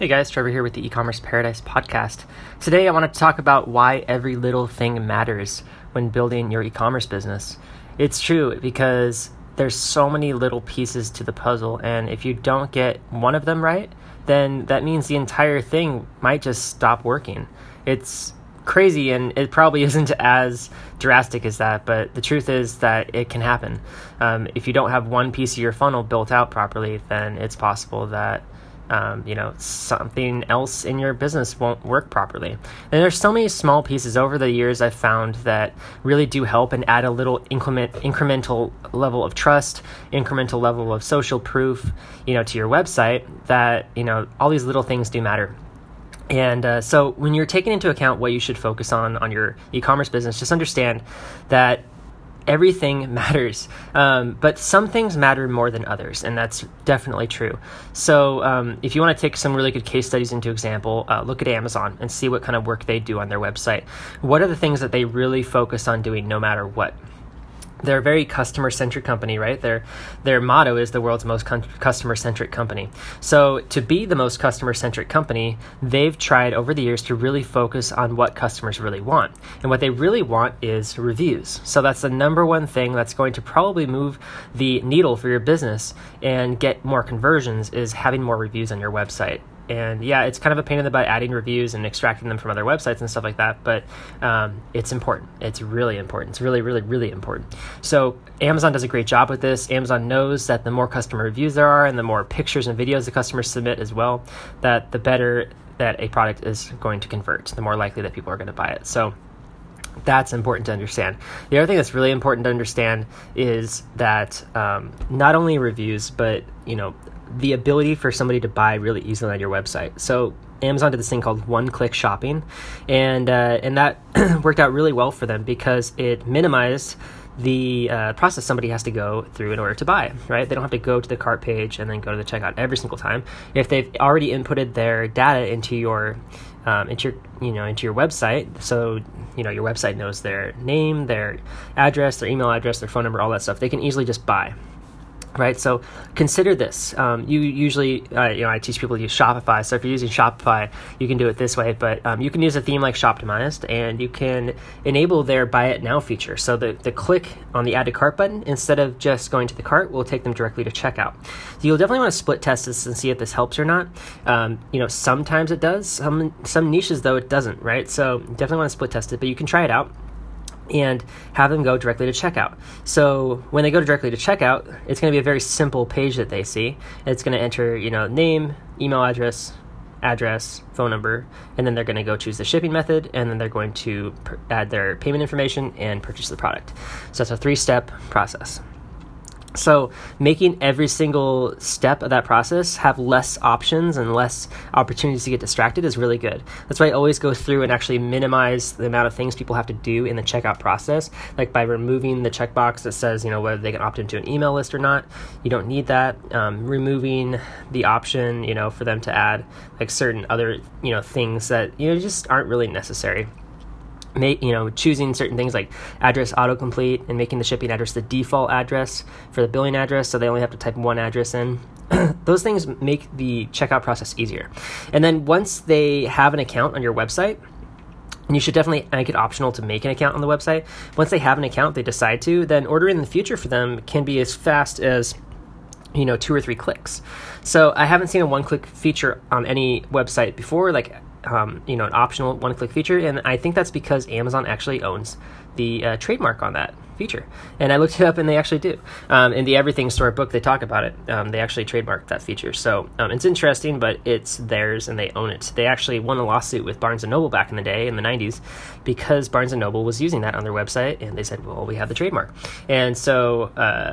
Hey guys, Trevor here with the E-commerce Paradise podcast. Today I want to talk about why every little thing matters when building your e-commerce business. It's true because there's so many little pieces to the puzzle, and if you don't get one of them right, then that means the entire thing might just stop working. It's crazy, and it probably isn't as drastic as that, but the truth is that it can happen. If you don't have one piece of your funnel built out properly, then it's possible that something else in your business won't work properly. And there's so many small pieces over the years I've found that really do help and add a little incremental level of trust, incremental level of social proof, to your website that, all these little things do matter. And so when you're taking into account what you should focus on your e-commerce business, just understand that everything matters, but some things matter more than others, and that's definitely true. So if you want to take some really good case studies into example, look at Amazon and see what kind of work they do on their website. What are the things that they really focus on doing no matter what? They're a very customer-centric company, right? Their motto is the world's most customer-centric company. So to be the most customer-centric company, they've tried over the years to really focus on what customers really want. And what they really want is reviews. So that's the number one thing that's going to probably move the needle for your business and get more conversions, is having more reviews on your website. And yeah, it's kind of a pain in the butt adding reviews and extracting them from other websites and stuff like that, but it's important. It's really important. It's really, really, really important. So Amazon does a great job with this. Amazon knows that the more customer reviews there are and the more pictures and videos the customers submit as well, that the better that a product is going to convert, the more likely that people are going to buy it. So that's important to understand. The other thing that's really important to understand is that not only reviews, but the ability for somebody to buy really easily on your website. So Amazon did this thing called one-click shopping, and that worked out really well for them because it minimized the process somebody has to go through in order to buy, right? They don't have to go to the cart page and then go to the checkout every single time. If they've already inputted their data into your website, so your website knows their name, their address, their email address, their phone number, all that stuff, they can easily just buy. Right, so consider this. You usually, I teach people to use Shopify. So if you're using Shopify, you can do it this way. But you can use a theme like Shoptimized, and you can enable their Buy It Now feature. So the click on the Add to Cart button, instead of just going to the cart, will take them directly to checkout. So you'll definitely want to split test this and see if this helps or not. Sometimes it does. Some niches though it doesn't. Right, so definitely want to split test it, but you can try it out and have them go directly to checkout. So when they go directly to checkout, it's going to be a very simple page that they see. It's going to enter, name, email address, phone number, and then they're going to go choose the shipping method, and then they're going to add their payment information and purchase the product. So it's a 3-step process. So making every single step of that process have less options and less opportunities to get distracted is really good. That's why I always go through and actually minimize the amount of things people have to do in the checkout process, like by removing the checkbox that says, whether they can opt into an email list or not. You don't need that. Removing the option, for them to add like certain other, things that, just aren't really necessary. Choosing certain things like address autocomplete and making the shipping address the default address for the billing address, so they only have to type one address in. Those things make the checkout process easier. And then once they have an account on your website, and you should definitely make it optional to make an account on the website. Once they have an account, they decide to, then ordering in the future for them can be as fast as 2 or 3 clicks. So I haven't seen a one-click feature on any website before, like an optional one-click feature, and I think that's because Amazon actually owns the trademark on that feature. And I looked it up, and they actually do. In the Everything Store book, they talk about it. They actually trademarked that feature. So it's interesting, but it's theirs, and they own it. They actually won a lawsuit with Barnes & Noble back in the day, in the 90s, because Barnes & Noble was using that on their website, and they said, well, we have the trademark. And so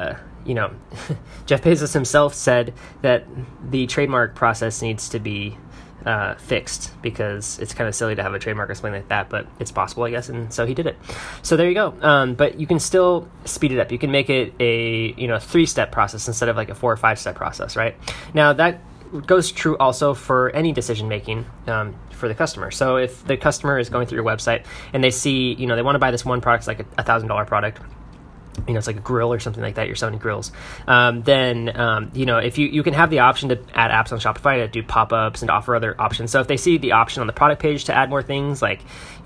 Jeff Bezos himself said that the trademark process needs to be fixed, because it's kind of silly to have a trademark or something like that, but it's possible, I guess, and so he did it. So there you go. But you can still speed it up. You can make it a 3-step process instead of like a 4 or 5-step process, right? Now that goes true also for any decision making for the customer. So if the customer is going through your website and they see, they want to buy this one product, like a $1,000 product, it's like a grill or something like that, you're selling grills, then if you can have the option to add apps on Shopify to do pop-ups and offer other options. So if they see the option on the product page to add more things like,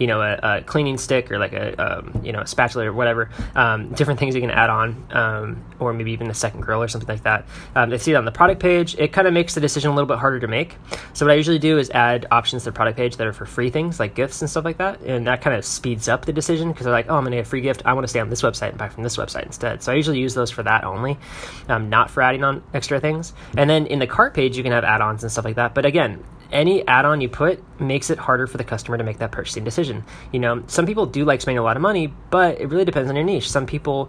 a cleaning stick or like a spatula or whatever, different things you can add on, or maybe even a second grill or something like that. They see it on the product page. It kind of makes the decision a little bit harder to make. So what I usually do is add options to the product page that are for free things like gifts and stuff like that. And that kind of speeds up the decision because they're like, oh, I'm going to get a free gift. I want to stay on this website and buy from this website instead. So I usually use those for that only, not for adding on extra things. And then in the cart page, you can have add-ons and stuff like that. But again, any add-on you put makes it harder for the customer to make that purchasing decision. Some people do like spending a lot of money, but it really depends on your niche. Some people,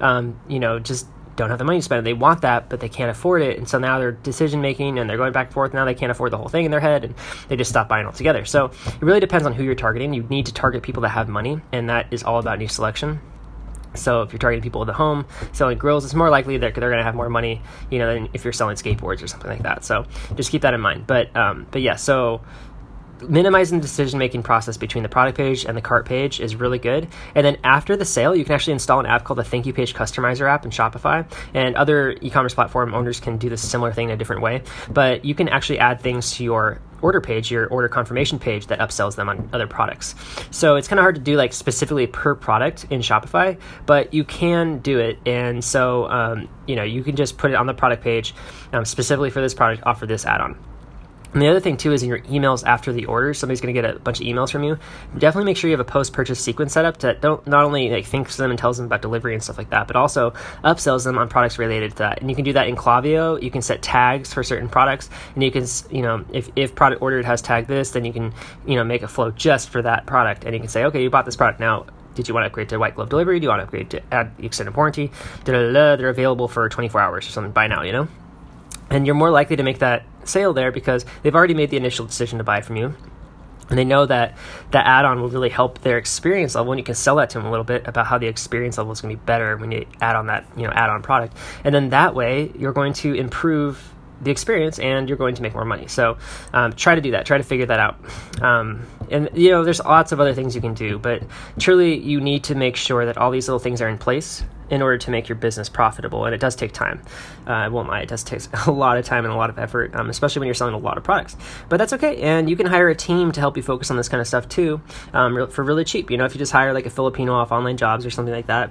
just don't have the money to spend. They want that, but they can't afford it. And so now they're decision making and they're going back and forth. Now they can't afford the whole thing in their head and they just stop buying altogether. So it really depends on who you're targeting. You need to target people that have money, and that is all about niche selection. So if you're targeting people at the home selling grills, it's more likely that they're going to have more money, than if you're selling skateboards or something like that. So just keep that in mind. But yeah, so minimizing the decision-making process between the product page and the cart page is really good. And then after the sale, you can actually install an app called the Thank You Page Customizer app in Shopify. And other e-commerce platform owners can do this similar thing in a different way. But you can actually add things to your order page, your order confirmation page, that upsells them on other products. So it's kind of hard to do like specifically per product in Shopify, but you can do it. And so, you can just put it on the product page specifically for this product, offer this add-on. And the other thing too is in your emails after the order, somebody's going to get a bunch of emails from you. Definitely make sure you have a post-purchase sequence set up that not only thinks to them and tells them about delivery and stuff like that, but also upsells them on products related to that. And you can do that in Klaviyo. You can set tags for certain products, and you can, if product ordered has tag this, then you can, make a flow just for that product, and you can say, okay, you bought this product now. Did you want to upgrade to white glove delivery? Do you want to upgrade to add extended warranty? They're available for 24 hours or something. Buy now, And you're more likely to make that sale there because they've already made the initial decision to buy from you. And they know that the add-on will really help their experience level, and you can sell that to them a little bit about how the experience level is going to be better when you add on that, add-on product. And then that way, you're going to improve the experience and you're going to make more money. So try to do that. Try to figure that out. And there's lots of other things you can do, but truly you need to make sure that all these little things are in place in order to make your business profitable. And it does take time. I won't lie, it does take a lot of time and a lot of effort, especially when you're selling a lot of products. But that's okay. And you can hire a team to help you focus on this kind of stuff too, for really cheap. If you just hire like a Filipino off online jobs or something like that,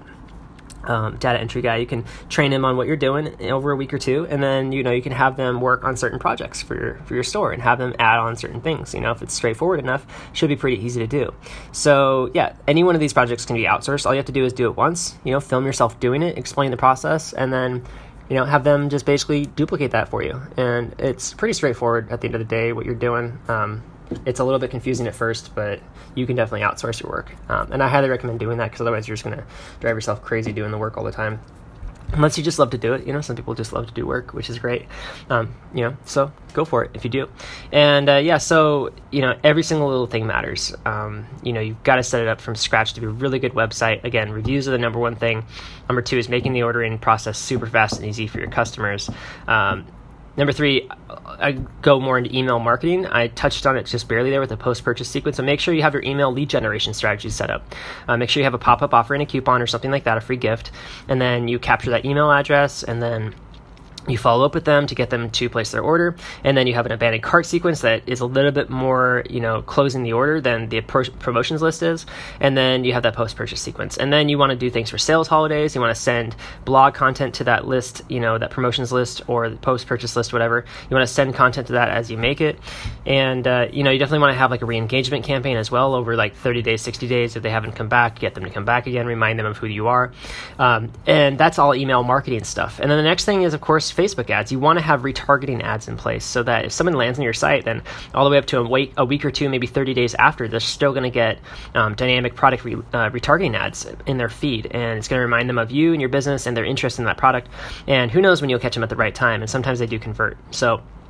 data entry guy, you can train him on what you're doing over a week or two, and then you can have them work on certain projects for your store and have them add on certain things. If it's straightforward enough, it should be pretty easy to do. So yeah, any one of these projects can be outsourced. All you have to do is do it once, film yourself doing it, explain the process, and then have them just basically duplicate that for you. And it's pretty straightforward at the end of the day what you're doing. It's a little bit confusing at first, but you can definitely outsource your work. And I highly recommend doing that because otherwise you're just going to drive yourself crazy doing the work all the time. Unless you just love to do it. Some people just love to do work, which is great. So go for it if you do. And so every single little thing matters. You've got to set it up from scratch to be a really good website. Again, reviews are the number one thing. Number two is making the ordering process super fast and easy for your customers. Number three, I go more into email marketing. I touched on it just barely there with the post-purchase sequence. So make sure you have your email lead generation strategy set up. Make sure you have a pop-up offer and a coupon or something like that, a free gift. And then you capture that email address, and then you follow up with them to get them to place their order. And then you have an abandoned cart sequence that is a little bit more, closing the order than the promotions list is. And then you have that post-purchase sequence. And then you want to do things for sales holidays. You want to send blog content to that list, that promotions list or the post-purchase list, whatever. You want to send content to that as you make it. And, you definitely want to have like a re-engagement campaign as well over like 30 days, 60 days. If they haven't come back, get them to come back again, remind them of who you are. And that's all email marketing stuff. And then the next thing is, of course, Facebook ads. You want to have retargeting ads in place so that if someone lands on your site, then all the way up to a week or two, maybe 30 days after, they're still going to get dynamic product retargeting ads in their feed. And it's going to remind them of you and your business and their interest in that product. And who knows when you'll catch them at the right time. And sometimes they do convert. So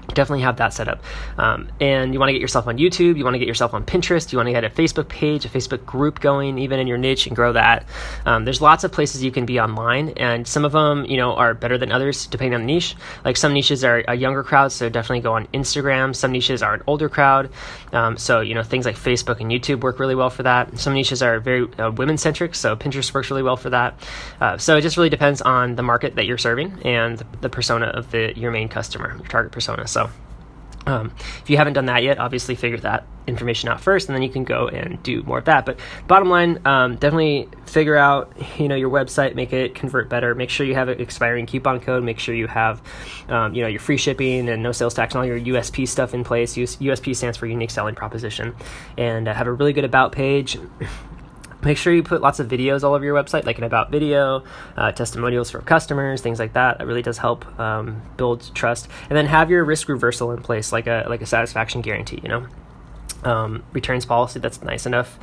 Definitely have that set up. And you want to get yourself on YouTube, you want to get yourself on Pinterest, you want to get a Facebook page, a Facebook group going, even in your niche, and grow that. There's lots of places you can be online, and some of them, are better than others depending on the niche. Like some niches are a younger crowd, so definitely go on Instagram. Some niches are an older crowd. So things like Facebook and YouTube work really well for that. Some niches are very women-centric, so Pinterest works really well for that. So it just really depends on the market that you're serving and the persona of your main customer, your target persona. So if you haven't done that yet, obviously figure that information out first, and then you can go and do more of that. But bottom line, definitely figure out, your website, make it convert better. Make sure you have an expiring coupon code. Make sure you have, your free shipping and no sales tax and all your USP stuff in place. USP stands for unique selling proposition, and have a really good about page. Make sure you put lots of videos all over your website, like an about video, testimonials from customers, things like that. That really does help build trust. And then have your risk reversal in place, like a satisfaction guarantee, returns policy that's nice enough,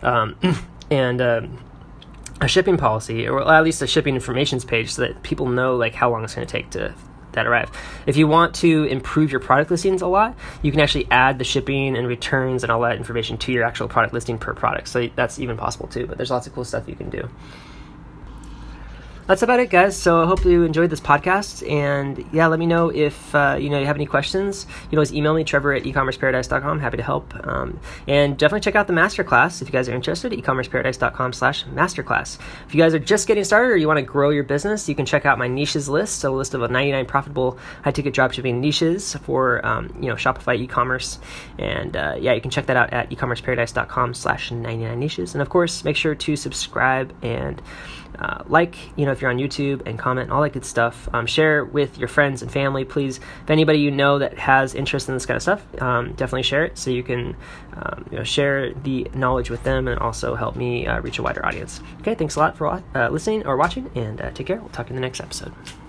and a shipping policy, or at least a shipping informations page, so that people know how long it's going to take to that arrive. If you want to improve your product listings a lot, you can actually add the shipping and returns and all that information to your actual product listing per product. So that's even possible too, but there's lots of cool stuff you can do. That's about it, guys. So I hope you enjoyed this podcast, and let me know if you have any questions. You can always email me, Trevor@ecommerceparadise.com. Happy to help. And definitely check out the masterclass if you guys are interested. ecommerceparadise.com/masterclass. If you guys are just getting started or you want to grow your business, you can check out my niches list. So a list of 99 profitable high-ticket dropshipping niches for Shopify e-commerce. And you can check that out at ecommerceparadise.com/99 niches. And of course, make sure to subscribe and if you're on YouTube, and comment, all that good stuff. Share with your friends and family, please. If anybody that has interest in this kind of stuff, definitely share it so you can share the knowledge with them and also help me reach a wider audience. Okay, thanks a lot for listening or watching, and take care. We'll talk in the next episode.